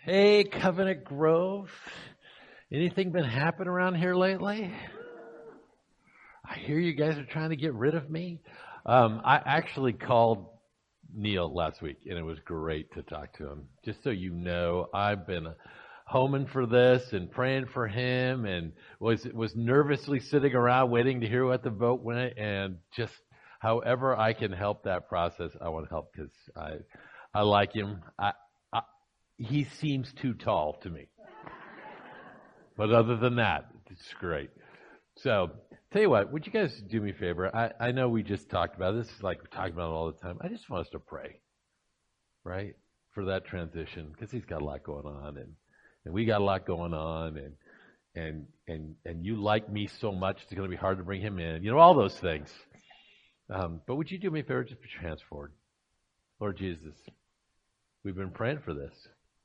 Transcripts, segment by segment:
Hey, Covenant Grove. Anything been happening around here lately? I hear you guys are trying to get rid of me. I actually called Neil last week, and it was great to talk to him. Just so you know, I've been homing for this and praying for him, and was nervously sitting around waiting to hear what the vote went, and just however I can help that process, I want to help because I like him. He seems too tall to me. But other than that, it's great. So, tell you what, would you guys do me a favor? I know we just talked about this. Is like we're talking about it all the time. I just want us to pray, right, for that transition because he's got a lot going on, and we got a lot going on, and you like me so much, it's going to be hard to bring him in. You know, all those things. But would you do me a favor? Just put your hands forward. Lord Jesus, we've been praying for this.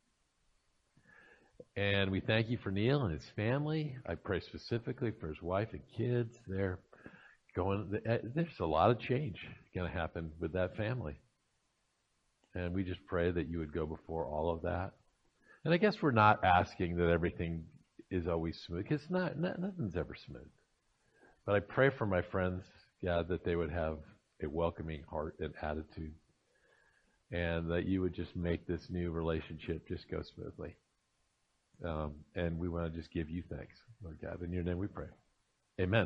And we thank you for Neil and his family. I pray specifically for his wife and kids. There's a lot of change going to happen with that family. And we just pray that you would go before all of that. And I guess we're not asking that everything is always smooth, because nothing's ever smooth. But I pray for my friends, God, that they would have a welcoming heart and attitude, and that you would just make this new relationship just go smoothly. And we want to just give you thanks, Lord God. In your name we pray. Amen.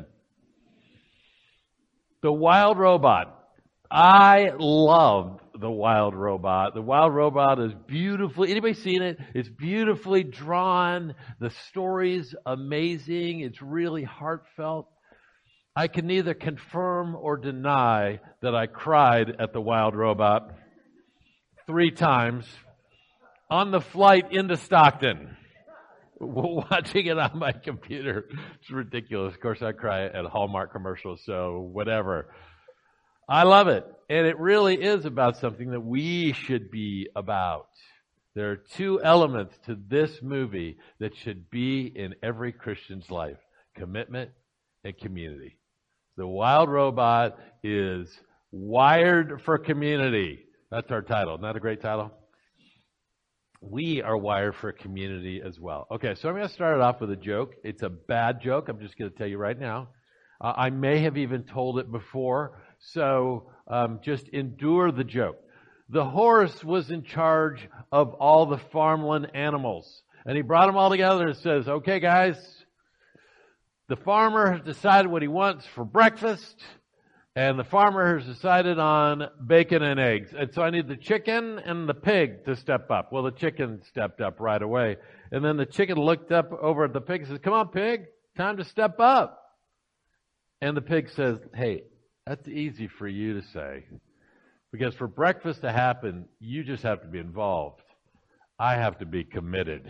The Wild Robot. I love The Wild Robot. The Wild Robot is beautifully, anybody seen it? It's beautifully drawn. The story's amazing. It's really heartfelt. I can neither confirm or deny that I cried at The Wild Robot 3 times on the flight into Stockton. Watching it on my computer. It's ridiculous. Of course, I cry at Hallmark commercials, so whatever. I love it. And it really is about something that we should be about. There are 2 elements to this movie that should be in every Christian's life: commitment and community. The Wild Robot is wired for community. That's our title. Isn't that a great title? We are wired for community as well. Okay, so I'm going to start it off with a joke. It's a bad joke. I'm just going to tell you right now. I may have even told it before, so just endure the joke. The horse was in charge of all the farmland animals, and he brought them all together and says, "Okay, guys, the farmer has decided what he wants for breakfast, and the farmer has decided on bacon and eggs. And so I need the chicken and the pig to step up." Well, the chicken stepped up right away. And then the chicken looked up over at the pig and says, "Come on, pig, time to step up." And the pig says, "Hey, that's easy for you to say. Because for breakfast to happen, you just have to be involved. I have to be committed."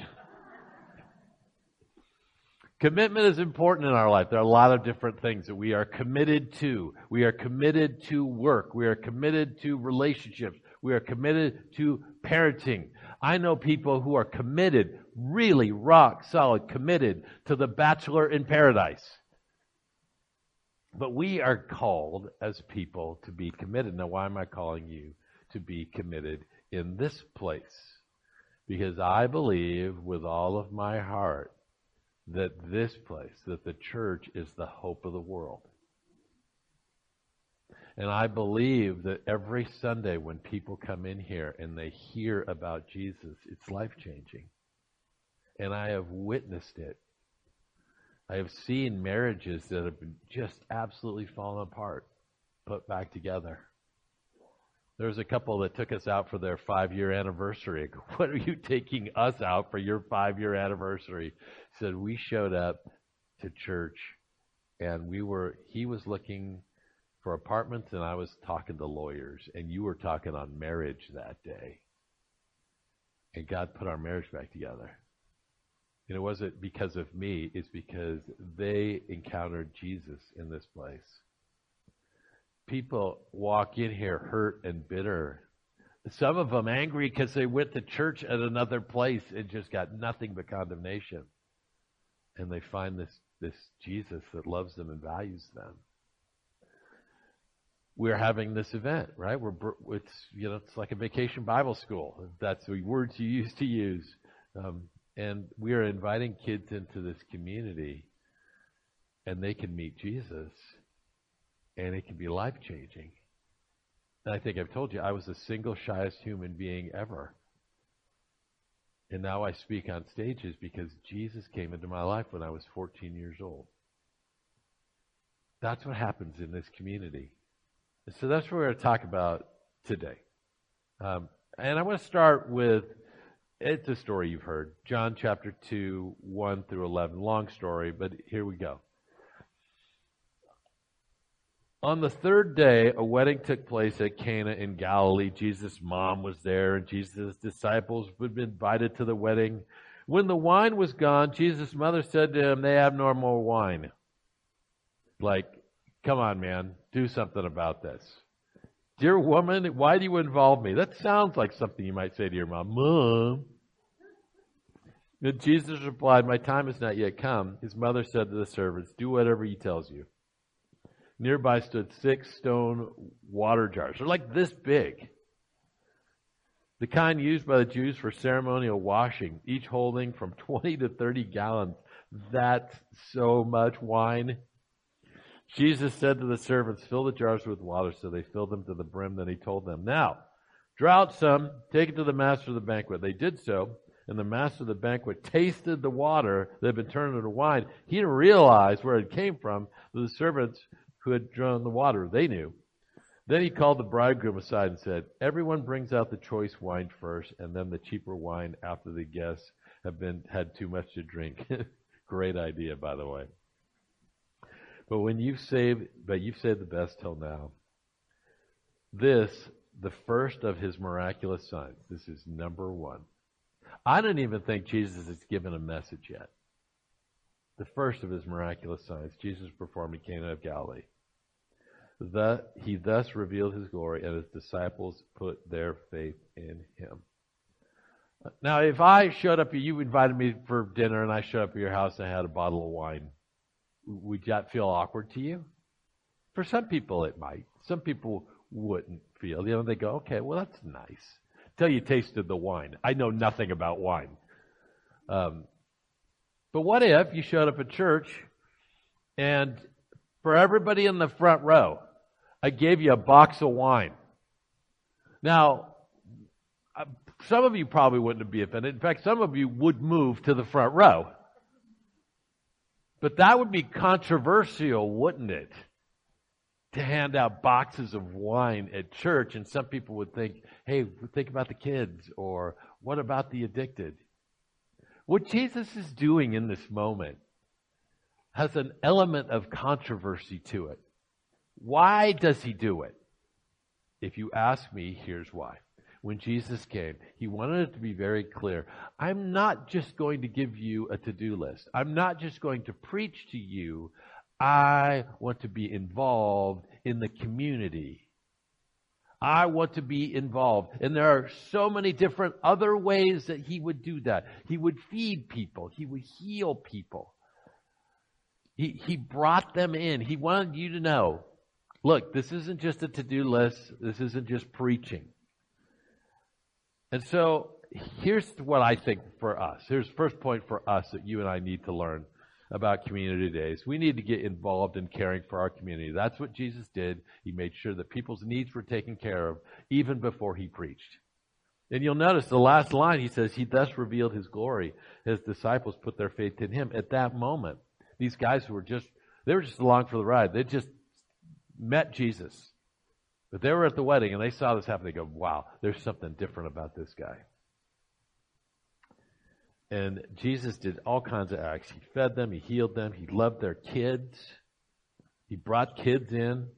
Commitment is important in our life. There are a lot of different things that we are committed to. We are committed to work. We are committed to relationships. We are committed to parenting. I know people who are committed, really rock solid, committed to the Bachelor in Paradise. But we are called as people to be committed. Now, why am I calling you to be committed in this place? Because I believe with all of my heart that this place, that the church, is the hope of the world. And I believe that every Sunday when people come in here and they hear about Jesus, it's life-changing. And I have witnessed it. I have seen marriages that have been just absolutely fallen apart, put back together. There was a couple that took us out for their 5-year anniversary. I go, "What are you taking us out for your 5-year anniversary?" He said, "We showed up to church, and he was looking for apartments, and I was talking to lawyers, and you were talking on marriage that day. And God put our marriage back together. And it wasn't because of me, it's because they encountered Jesus in this place." People walk in here hurt and bitter. Some of them angry because they went to church at another place and just got nothing but condemnation. And they find this Jesus that loves them and values them. We're having this event, right? It's like a vacation Bible school. That's the words you used to use. And we are inviting kids into this community, and they can meet Jesus, and it can be life-changing. And I think I've told you, I was the single shyest human being ever. And now I speak on stages because Jesus came into my life when I was 14 years old. That's what happens in this community. And so that's what we're going to talk about today. And I want to start with, it's a story you've heard. John chapter 2, 1 through 11. Long story, but here we go. On the third day, a wedding took place at Cana in Galilee. Jesus' mom was there, and Jesus' disciples had been invited to the wedding. When the wine was gone, Jesus' mother said to him, "They have no more wine." Like, come on, man, do something about this. "Dear woman, why do you involve me?" That sounds like something you might say to your mom. "Mom." And Jesus replied, "My time has not yet come." His mother said to the servants, "Do whatever he tells you." Nearby stood 6 stone water jars. They're like this big. The kind used by the Jews for ceremonial washing, each holding from 20 to 30 gallons. That's so much wine. Jesus said to the servants, "Fill the jars with water," so they filled them to the brim. Then he told them, "Now, draw out some, take it to the master of the banquet." They did so, and the master of the banquet tasted the water that had been turned into wine. He didn't realize where it came from, but the servants who had drawn the water, they knew. Then he called the bridegroom aside and said, "Everyone brings out the choice wine first, and then the cheaper wine after the guests have had too much to drink." Great idea, by the way. But you've saved the best till now. This, the first of his miraculous signs. This is number 1. I don't even think Jesus has given a message yet. The first of his miraculous signs, Jesus performed in Cana of Galilee. He thus revealed his glory, and his disciples put their faith in him. Now, if I showed up, you invited me for dinner, and I showed up at your house and I had a bottle of wine, would that feel awkward to you? For some people, it might. Some people wouldn't feel. They go, "Okay, well, that's nice." Till you tasted the wine. I know nothing about wine. But what if you showed up at church and for everybody in the front row, I gave you a box of wine? Now, some of you probably wouldn't be offended. In fact, some of you would move to the front row. But that would be controversial, wouldn't it? To hand out boxes of wine at church, and some people would think, "Hey, think about the kids," or "What about the addicted?" What Jesus is doing in this moment has an element of controversy to it. Why does he do it? If you ask me, here's why. When Jesus came, he wanted it to be very clear. I'm not just going to give you a to-do list. I'm not just going to preach to you. I want to be involved in the community. I want to be involved. And there are so many different other ways that he would do that. He would feed people. He would heal people. He brought them in. He wanted you to know, look, this isn't just a to-do list. This isn't just preaching. And so here's what I think for us. Here's the first point for us that you and I need to learn about community days. We need to get involved in caring for our community. That's what Jesus did. He made sure that people's needs were taken care of even before he preached. And you'll notice the last line, he says, he thus revealed his glory. His disciples put their faith in him. At that moment, these guys who were just along for the ride. They just met Jesus. But they were at the wedding and they saw this happen. They go, "Wow, there's something different about this guy." And Jesus did all kinds of acts. He fed them. He healed them. He loved their kids. He brought kids in.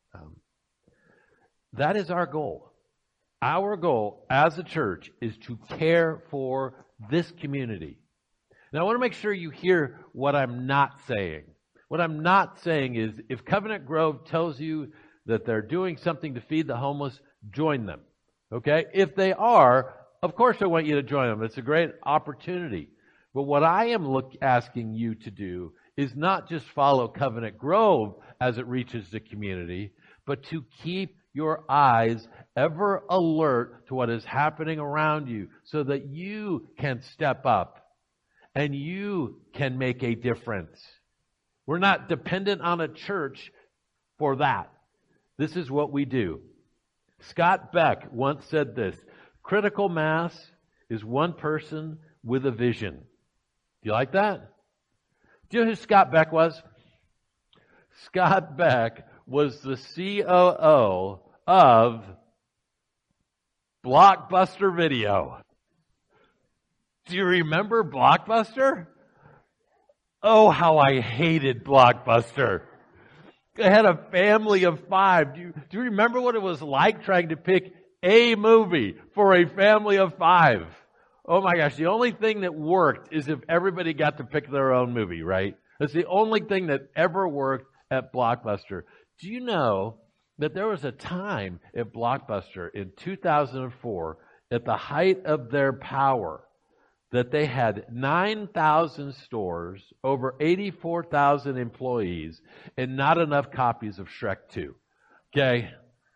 That is our goal. Our goal as a church is to care for this community. Now, I want to make sure you hear what I'm not saying. What I'm not saying is if Covenant Grove tells you that they're doing something to feed the homeless, join them. Okay? If they are, of course I want you to join them. It's a great opportunity. But what I am asking you to do is not just follow Covenant Grove as it reaches the community, but to keep your eyes ever alert to what is happening around you so that you can step up and you can make a difference. We're not dependent on a church for that. This is what we do. Scott Beck once said this: critical mass is one person with a vision. Do you like that? Do you know who Scott Beck was? Scott Beck was the COO of Blockbuster Video. Do you remember Blockbuster? Oh, how I hated Blockbuster. I had a family of 5. Do you remember what it was like trying to pick a movie for a family of 5? Oh my gosh, the only thing that worked is if everybody got to pick their own movie, right? That's the only thing that ever worked at Blockbuster. Do you know that there was a time at Blockbuster in 2004, at the height of their power, that they had 9,000 stores, over 84,000 employees, and not enough copies of Shrek 2. Okay?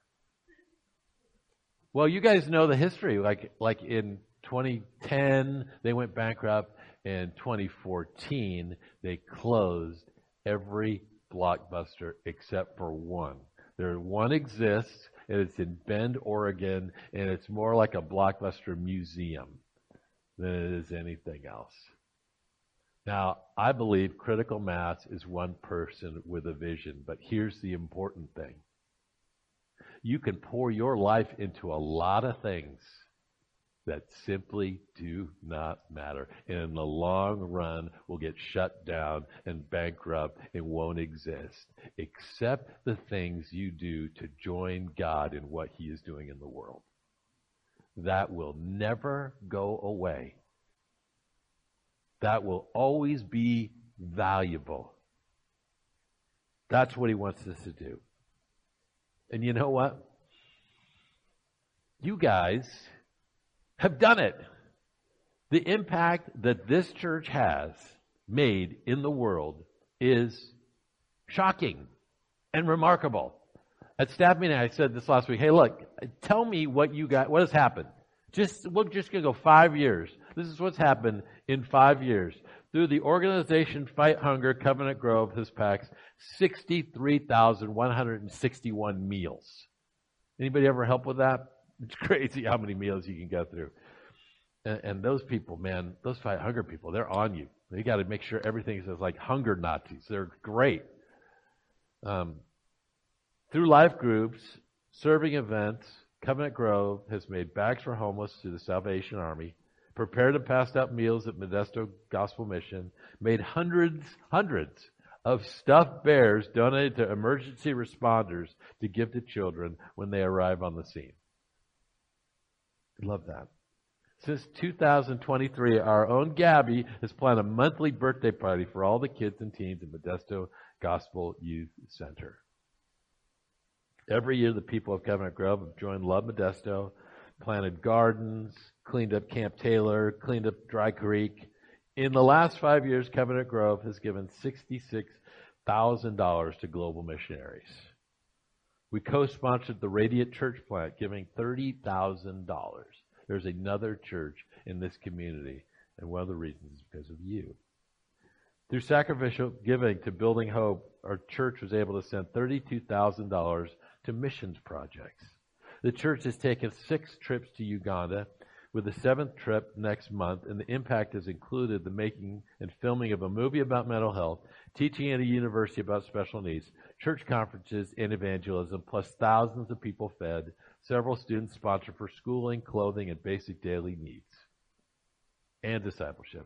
Well, you guys know the history. Like in 2010, they went bankrupt. In 2014, they closed every Blockbuster except for one. One exists, and it's in Bend, Oregon, and it's more like a Blockbuster museum than it is anything else. Now, I believe critical mass is one person with a vision, but here's the important thing. You can pour your life into a lot of things that simply do not matter, and in the long run will get shut down and bankrupt and won't exist, except the things you do to join God in what He is doing in the world. That will never go away. That will always be valuable. That's what He wants us to do. And you know what? You guys have done it. The impact that this church has made in the world is shocking and remarkable. At staff meeting, I said this last week, hey, look, tell me what has happened. We're just going to go 5 years. This is what's happened in 5 years. Through the organization Fight Hunger, Covenant Grove has packed 63,161 meals. Anybody ever help with that? It's crazy how many meals you can go through. And those people, man, those Fight Hunger people, they're on you. You got to make sure everything is like hunger Nazis. They're great. Through life groups, serving events, Covenant Grove has made bags for homeless through the Salvation Army, prepared and passed out meals at Modesto Gospel Mission, made hundreds of stuffed bears donated to emergency responders to give to children when they arrive on the scene. I love that. Since 2023, our own Gabby has planned a monthly birthday party for all the kids and teens at Modesto Gospel Youth Center. Every year, the people of Covenant Grove have joined Love Modesto, planted gardens, cleaned up Camp Taylor, cleaned up Dry Creek. In the last 5 years, Covenant Grove has given $66,000 to global missionaries. We co-sponsored the Radiant Church plant, giving $30,000. There's another church in this community, and one of the reasons is because of you. Through sacrificial giving to Building Hope, our church was able to send $32,000 to missions projects. The church has taken 6 trips to Uganda, with the 7th trip next month, and the impact has included the making and filming of a movie about mental health, teaching at a university about special needs, church conferences, and evangelism, plus thousands of people fed, several students sponsored for schooling, clothing, and basic daily needs, and discipleship.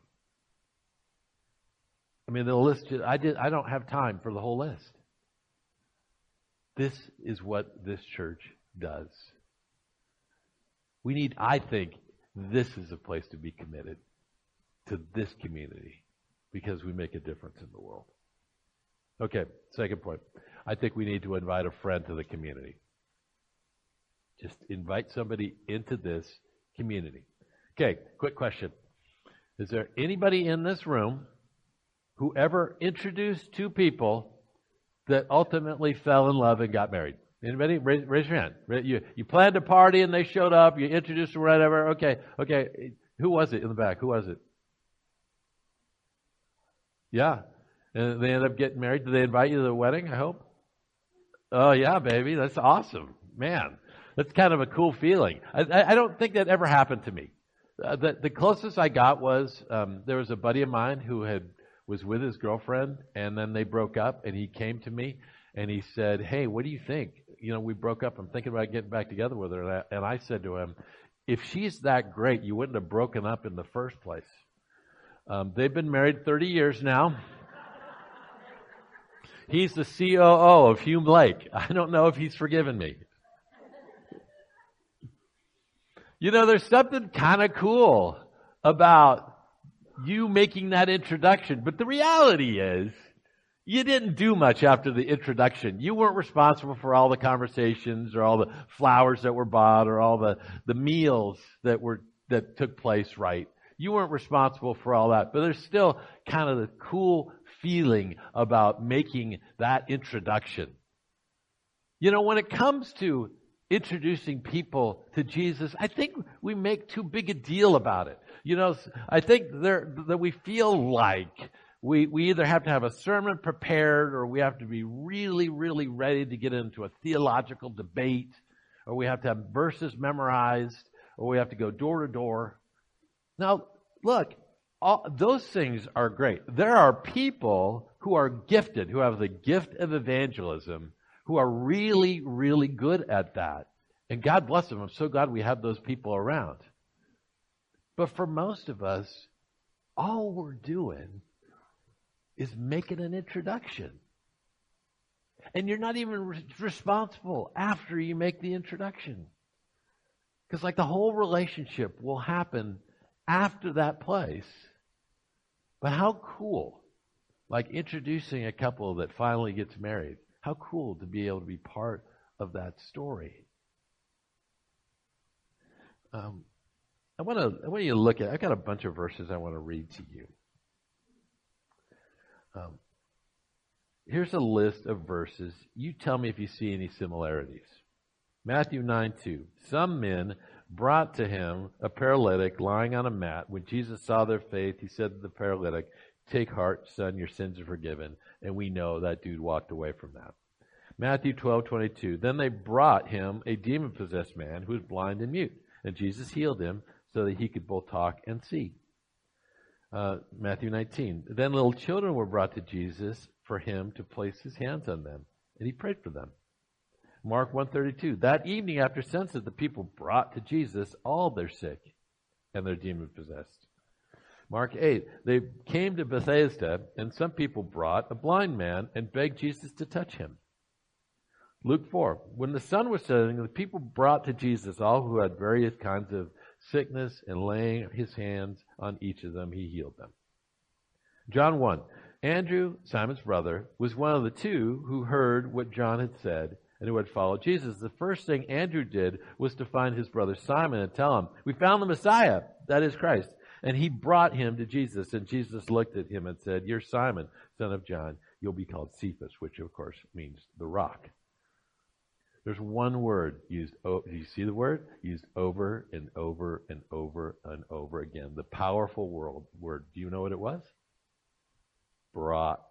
I mean, the list, I don't have time for the whole list. This is what this church does. I think this is a place to be committed to this community because we make a difference in the world. Okay, second point. I think we need to invite a friend to the community. Just invite somebody into this community. Okay, quick question. Is there anybody in this room who ever introduced 2 people that ultimately fell in love and got married? Anybody? Raise your hand. You planned a party and they showed up. You introduced them, whatever. Okay. Who was it in the back? Who was it? Yeah. And they end up getting married. Did they invite you to the wedding, I hope? Oh, yeah, baby. That's awesome. Man, that's kind of a cool feeling. I don't think that ever happened to me. The closest I got was there was a buddy of mine who was with his girlfriend, and then they broke up, and he came to me, and he said, hey, what do you think? We broke up. I'm thinking about getting back together with her. And I said to him, if she's that great, you wouldn't have broken up in the first place. They've been married 30 years now. He's the COO of Hume Lake. I don't know if he's forgiven me. There's something kind of cool about you making that introduction. But the reality is, you didn't do much after the introduction. You weren't responsible for all the conversations or all the flowers that were bought or all the meals that took place, right? You weren't responsible for all that. But there's still kind of the cool feeling about making that introduction. When it comes to introducing people to Jesus, I think we make too big a deal about it. I think that we feel like we either have to have a sermon prepared, or we have to be really, really ready to get into a theological debate, or we have to have verses memorized, or we have to go door to door. Now, look, those things are great. There are people who are gifted, who have the gift of evangelism, who are really, really good at that. And God bless them. I'm so glad we have those people around. But for most of us, all we're doing is making an introduction. And you're not even responsible after you make the introduction. Because the whole relationship will happen after that place. But how cool, introducing a couple that finally gets married. How cool to be able to be part of that story. I want you to look at, I've got a bunch of verses I want to read to you. Here's a list of verses. You tell me if you see any similarities. Matthew 9:2. Some men brought to him a paralytic lying on a mat. When Jesus saw their faith, he said to the paralytic, take heart, son, your sins are forgiven. And we know that dude walked away from that. Matthew 12:22. Then they brought him a demon-possessed man who was blind and mute. And Jesus healed him so that he could both talk and see. Matthew 19. Then little children were brought to Jesus for him to place his hands on them. And he prayed for them. Mark 1:32. That evening after sunset, the people brought to Jesus all their sick and their demon-possessed. Mark 8. They came to Bethesda, and some people brought a blind man and begged Jesus to touch him. Luke 4. When the sun was setting, the people brought to Jesus all who had various kinds of sickness, and laying his hands on each of them, he healed them. John 1. Andrew, Simon's brother, was one of the two who heard what John had said and who had followed Jesus. The first thing Andrew did was to find his brother Simon and tell him, we found the Messiah, that is Christ. And he brought him to Jesus, and Jesus looked at him and said, you're Simon, son of John. You'll be called Cephas, which of course means the rock. There's one word used, do you see the word? Used over and over and over and over again. The powerful word. Do you know what it was? Brought.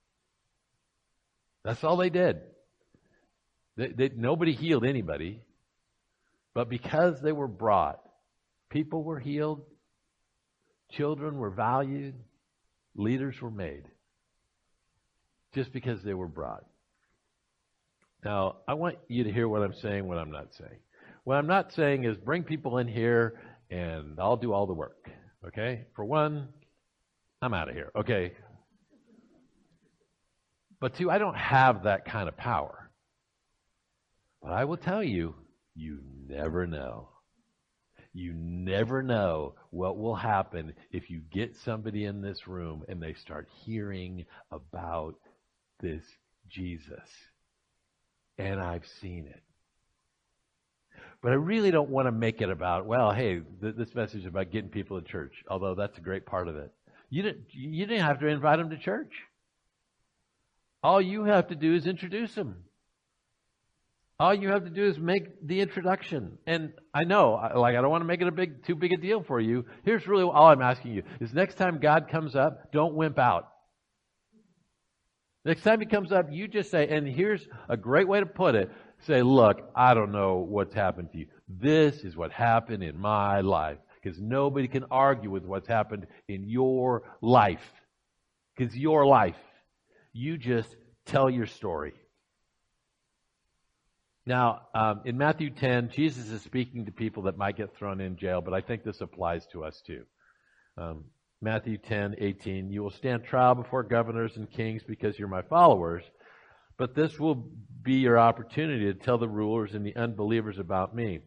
That's all they did. Nobody healed anybody. But because they were brought, people were healed, children were valued, leaders were made. Just because they were brought. Now, I want you to hear what I'm saying, what I'm not saying. What I'm not saying is bring people in here and I'll do all the work. Okay? For one, I'm out of here. Okay? But two, I don't have that kind of power. But I will tell you, you never know. You never know what will happen if you get somebody in this room and they start hearing about this Jesus. And I've seen it. But I really don't want to make it about, well, hey, this message is about getting people to church, although that's a great part of it. You didn't have to invite them to church. All you have to do is introduce them. All you have to do is make the introduction. And I know, I don't want to make it too big a deal for you. Here's really all I'm asking you is next time God comes up, don't wimp out. Next time he comes up, you just say, and here's a great way to put it, say, look, I don't know what's happened to you. This is what happened in my life. Because nobody can argue with what's happened in your life. Because your life. You just tell your story. Now, in Matthew 10, Jesus is speaking to people that might get thrown in jail, but I think this applies to us too. Matthew 10:18, you will stand trial before governors and kings because you're my followers, but this will be your opportunity to tell the rulers and the unbelievers about me.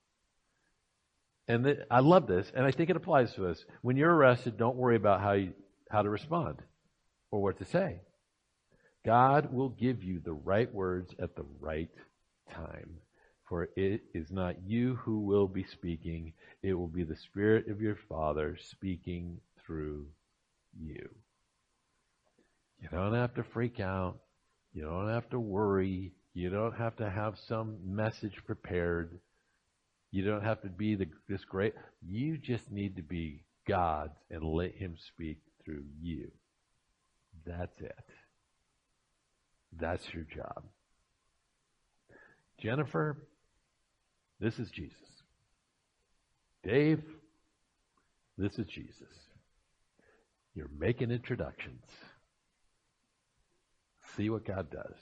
And I love this, and I think it applies to us. When you're arrested, don't worry about how to respond or what to say. God will give you the right words at the right time. For it is not you who will be speaking. It will be the Spirit of your Father speaking through you. You don't have to freak out. You don't have to worry. You don't have to have some message prepared. You don't have to be this great. You just need to be God's and let Him speak through you. That's it. That's your job. Jennifer, this is Jesus. Dave, this is Jesus. You're making introductions. See what God does.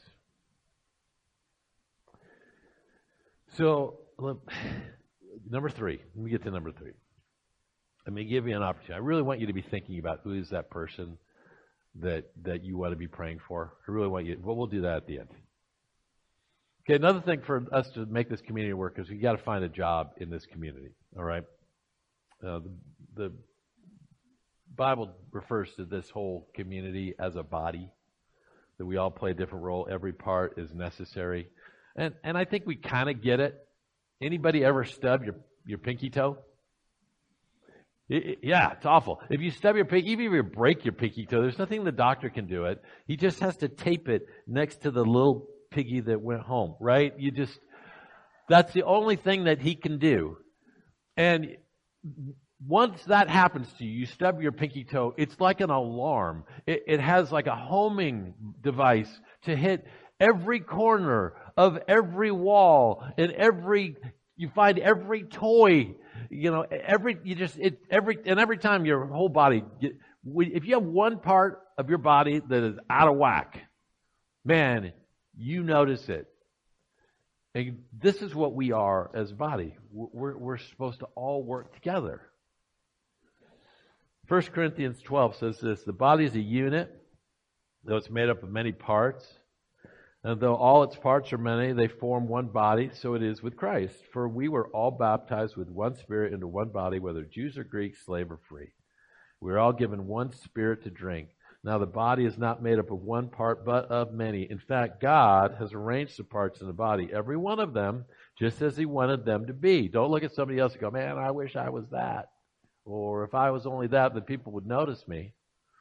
So, number 3. Let me get to number 3. Let me give you an opportunity. I really want you to be thinking about who is that person that you want to be praying for. I really want you. Well, we'll do that at the end. Okay, another thing for us to make this community work is we got to find a job in this community. All right, the Bible refers to this whole community as a body, that we all play a different role. Every part is necessary, and I think we kind of get it. Anybody ever stub your pinky toe? Yeah, it's awful. If you stub your pinky, even if you break your pinky toe, there's nothing the doctor can do it. He just has to tape it next to the little piggy that went home, right? That's the only thing that he can do. And once that happens to you, you stub your pinky toe, it's like an alarm. It has like a homing device to hit every corner of every wall and you find every toy, every time your whole body, if you have one part of your body that is out of whack, man, you notice it. And this is what we are as a body. We're supposed to all work together. 1 Corinthians 12 says this, the body is a unit, though it's made up of many parts. And though all its parts are many, they form one body, so it is with Christ. For we were all baptized with one Spirit into one body, whether Jews or Greeks, slave or free. We are all given one Spirit to drink. Now the body is not made up of one part, but of many. In fact, God has arranged the parts in the body, every one of them, just as He wanted them to be. Don't look at somebody else and go, man, I wish I was that. Or if I was only that, then people would notice me.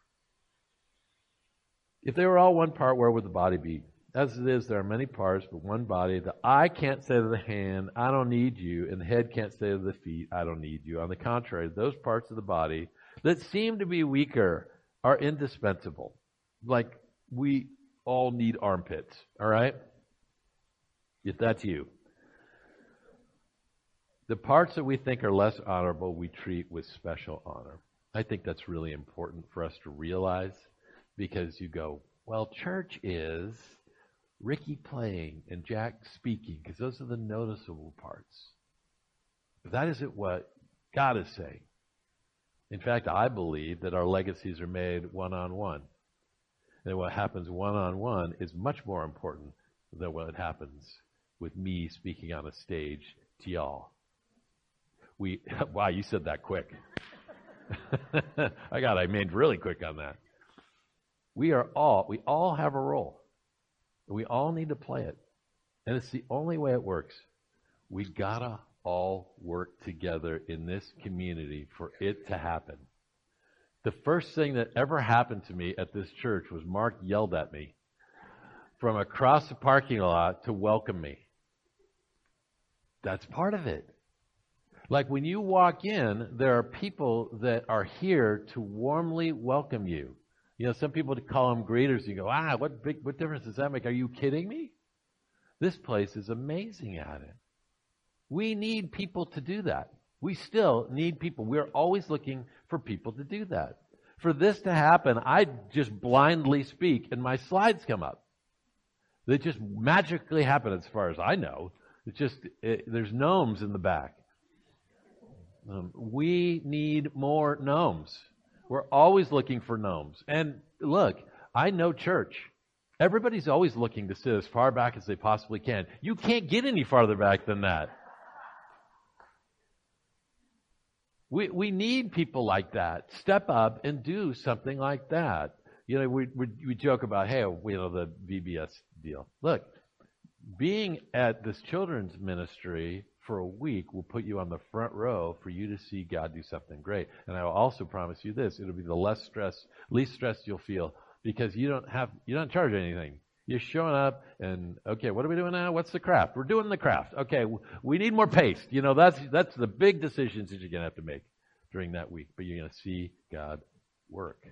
If they were all one part, where would the body be? As it is, there are many parts, but one body. The eye can't say to the hand, I don't need you, and the head can't say to the feet, I don't need you. On the contrary, those parts of the body that seem to be weaker are indispensable. Like we all need armpits, all right? If that's you. The parts that we think are less honorable, we treat with special honor. I think that's really important for us to realize, because you go, well, church is Ricky playing and Jack speaking, because those are the noticeable parts. But that isn't what God is saying. In fact, I believe that our legacies are made one-on-one. And what happens one-on-one is much more important than what happens with me speaking on a stage to y'all. Wow, you said that quick. I made really quick on that. We all have a role. We all need to play it. And it's the only way it works. We gotta all work together in this community for it to happen. The first thing that ever happened to me at this church was Mark yelled at me from across the parking lot to welcome me. That's part of it. Like when you walk in, there are people that are here to warmly welcome you. You know, some people call them greeters. You go, what difference does that make? Are you kidding me? This place is amazing at it. We need people to do that. We still need people. We're always looking for people to do that. For this to happen, I just blindly speak and my slides come up. They just magically happen as far as I know. There's gnomes in the back. We need more gnomes. We're always looking for gnomes. And look, I know church. Everybody's always looking to sit as far back as they possibly can. You can't get any farther back than that. We need people like that. Step up and do something like that. You know, we joke about, hey, the VBS deal. Look, being at this children's ministry for a week will put you on the front row for you to see God do something great. And I will also promise you this, it'll be the least stressed you'll feel, because you don't charge anything. You're showing up and, okay, what are we doing now? What's the craft? We're doing the craft. Okay, we need more paste. You know, that's the big decisions that you're going to have to make during that week. But you're going to see God work.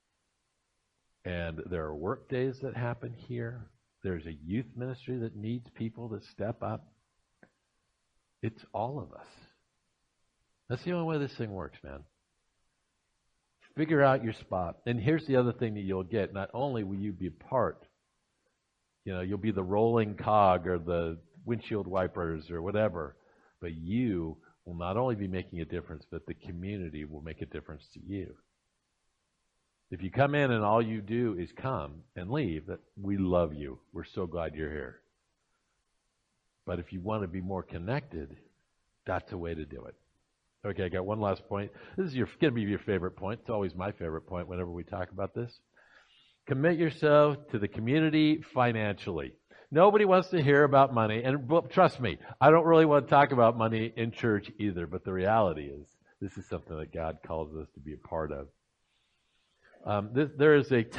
And there are work days that happen here. There's a youth ministry that needs people to step up. It's all of us. That's the only way this thing works, man. Figure out your spot. And here's the other thing that you'll get. Not only will you be a part, you'll be the rolling cog or the windshield wipers or whatever, but you will not only be making a difference, but the community will make a difference to you. If you come in and all you do is come and leave, that we love you. We're so glad you're here. But if you want to be more connected, that's a way to do it. Okay, I got one last point. This is going to be your favorite point. It's always my favorite point whenever we talk about this. Commit yourself to the community financially. Nobody wants to hear about money. And trust me, I don't really want to talk about money in church either. But the reality is, this is something that God calls us to be a part of. There's a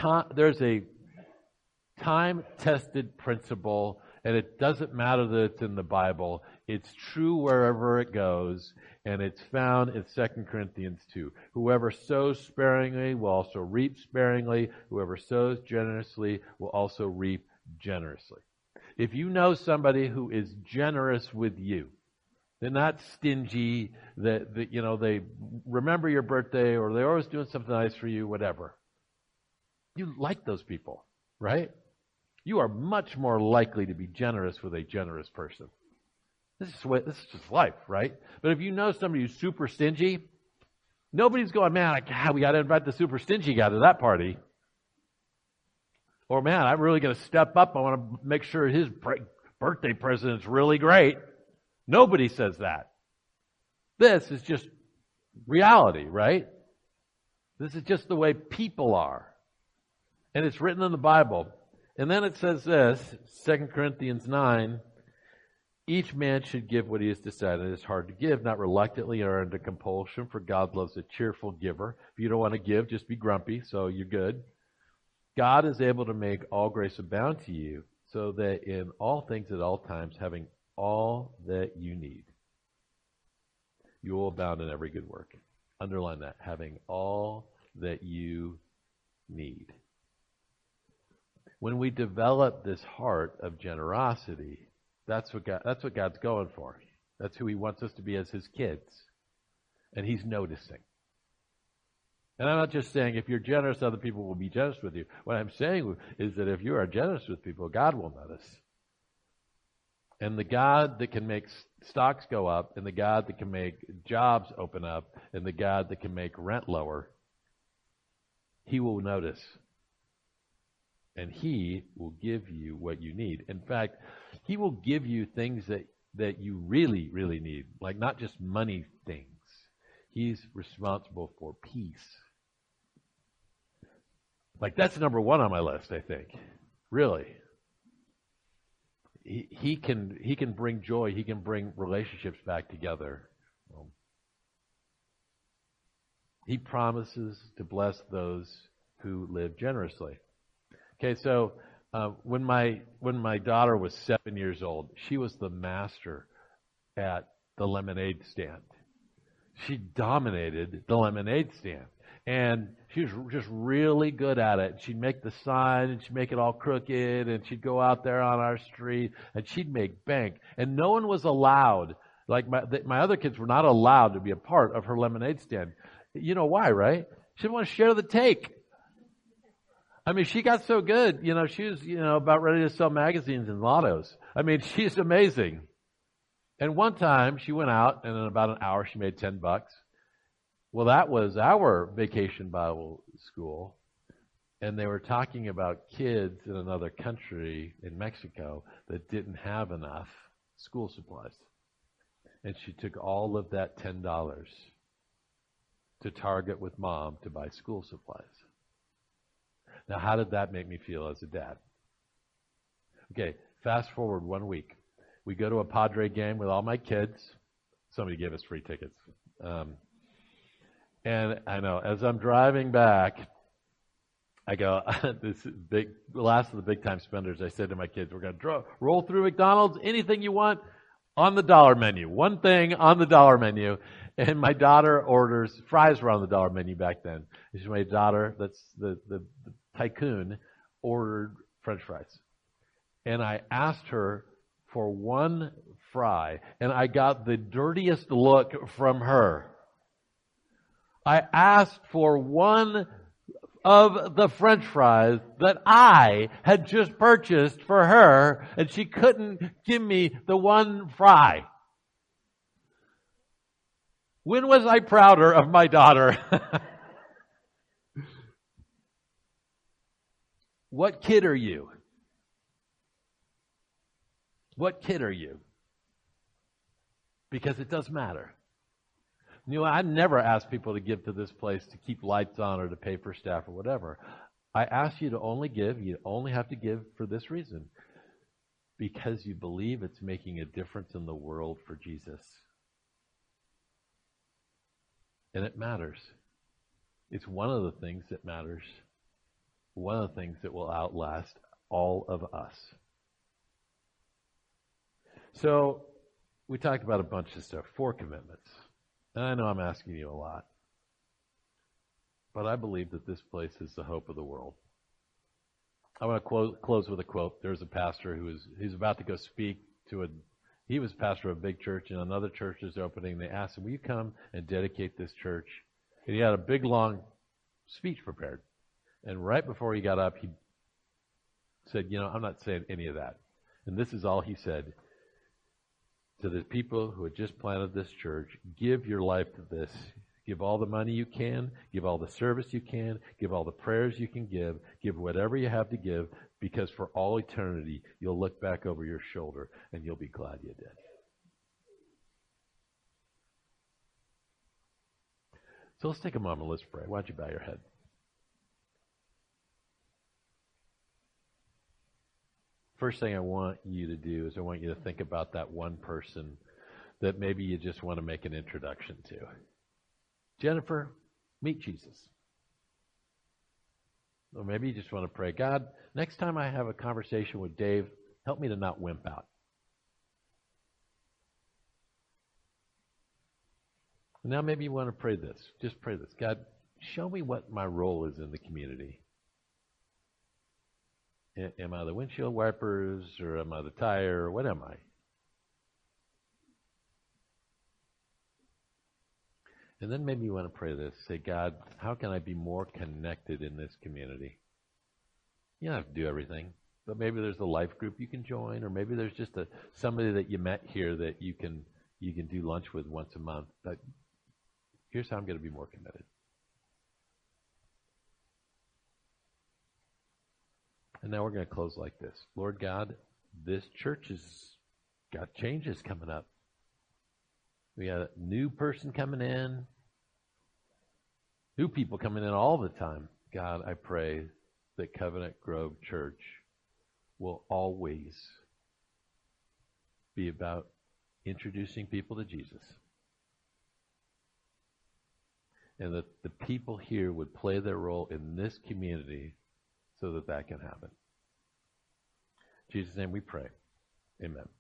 time-tested principle, and it doesn't matter that it's in the Bible. It's true wherever it goes, and it's found in 2 Corinthians 2. Whoever sows sparingly will also reap sparingly. Whoever sows generously will also reap generously. If you know somebody who is generous with you, they're not stingy, that they remember your birthday or they're always doing something nice for you, whatever. You like those people, right? You are much more likely to be generous with a generous person. This is just life, right? But if you know somebody who's super stingy, nobody's going, man, we got to invite the super stingy guy to that party. Or, man, I'm really going to step up. I want to make sure his birthday present is really great. Nobody says that. This is just reality, right? This is just the way people are. And it's written in the Bible. And then it says this, 2 Corinthians 9, each man should give what he has decided is hard to give, not reluctantly or under compulsion, for God loves a cheerful giver. If you don't want to give, just be grumpy, so you're good. God is able to make all grace abound to you, so that in all things at all times, having all that you need, you will abound in every good work. Underline that, having all that you need. When we develop this heart of generosity, that's what God's going for. That's who He wants us to be as His kids. And He's noticing. And I'm not just saying if you're generous, other people will be generous with you. What I'm saying is that if you are generous with people, God will notice. And the God that can make stocks go up, and the God that can make jobs open up, and the God that can make rent lower, He will notice. And He will give you what you need. In fact, He will give you things that you really, really need. Like not just money things. He's responsible for peace. Like that's number one on my list, I think. Really. He can bring joy. He can bring relationships back together. He promises to bless those who live generously. Okay, so when my daughter was 7 years old, she was the master at the lemonade stand. She dominated the lemonade stand. And she was just really good at it. She'd make the sign, and she'd make it all crooked, and she'd go out there on our street, and she'd make bank. And no one was allowed, like my other kids were not allowed to be a part of her lemonade stand. You know why, right? She didn't want to share the take. I mean, she got so good, she was, about ready to sell magazines and lottos. I mean, she's amazing. And one time she went out, and in about an hour she made $10. Well, that was our vacation Bible school, and they were talking about kids in another country in Mexico that didn't have enough school supplies. And she took all of that $10 to Target with Mom to buy school supplies. Now, how did that make me feel as a dad? Okay, fast forward 1 week. We go to a Padre game with all my kids. Somebody gave us free tickets. And I know, as I'm driving back, I go, this is big, last of the big time spenders. I said to my kids, we're going to roll through McDonald's, anything you want on the dollar menu. One thing on the dollar menu. And my daughter orders, fries were on the dollar menu back then. My daughter, that's the tycoon, ordered French fries. And I asked her for one fry, and I got the dirtiest look from her. I asked for one of the French fries that I had just purchased for her, and she couldn't give me the one fry. When was I prouder of my daughter? What kid are you? What kid are you? Because it does matter. I never ask people to give to this place to keep lights on or to pay for staff or whatever. I ask you to only give. You only have to give for this reason. Because you believe it's making a difference in the world for Jesus. And it matters. It's one of the things that matters. One of the things that will outlast all of us. So, we talked about a bunch of stuff. 4 commitments. And I know I'm asking you a lot. But I believe that this place is the hope of the world. I want to close with a quote. There's a pastor he's about to go speak to he was pastor of a big church, and another church is opening. They asked him, will you come and dedicate this church? And he had a big, long speech prepared. And right before he got up, he said, I'm not saying any of that. And this is all he said. To the people who had just planted this church, give your life to this. Give all the money you can. Give all the service you can. Give all the prayers you can give. Give whatever you have to give, because for all eternity, you'll look back over your shoulder and you'll be glad you did. So let's take a moment. Let's pray. Why don't you bow your head? First thing I want you to do is I want you to think about that one person that maybe you just want to make an introduction to. Jennifer, meet Jesus. Or maybe you just want to pray, God, next time I have a conversation with Dave, help me to not wimp out. Now maybe you want to pray this. Just pray this. God, show me what my role is in the community. Am I the windshield wipers, or am I the tire, or what am I? And then maybe you want to pray this. Say, God, how can I be more connected in this community? You don't have to do everything, but maybe there's a life group you can join, or maybe there's just somebody that you met here that you can do lunch with once a month. But here's how I'm going to be more committed. And now we're going to close like this. Lord God, this church has got changes coming up. We got a new person coming in, new people coming in all the time. God, I pray that Covenant Grove Church will always be about introducing people to Jesus. And that the people here would play their role in this community so that can happen. In Jesus' name we pray. Amen.